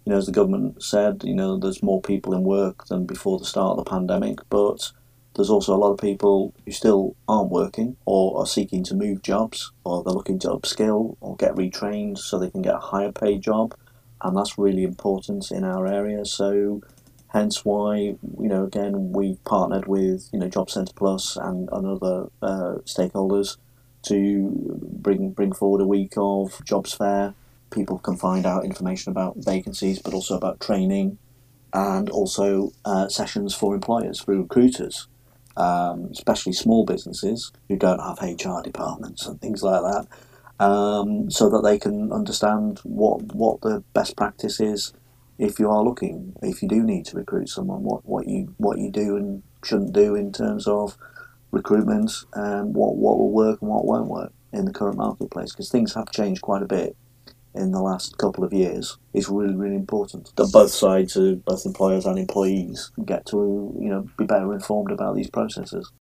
as the government said, there's more people in work than before the start of the pandemic, but there's also a lot of people who still aren't working or are seeking to move jobs, or they're looking to upskill or get retrained so they can get a higher paid job, and that's really important in our area. So hence why, again, we've partnered with, Job Centre Plus and other stakeholders to bring forward a week of jobs fair. People can find out information about vacancies, but also about training, and also sessions for employers, for recruiters, especially small businesses who don't have HR departments and things like that, so that they can understand what the best practice is if you are looking, if you do need to recruit someone, what you do and shouldn't do in terms of recruitment, and what will work and what won't work in the current marketplace, because things have changed quite a bit in the last couple of years. Is really, really important that both sides, both employers and employees, get to be better informed about these processes.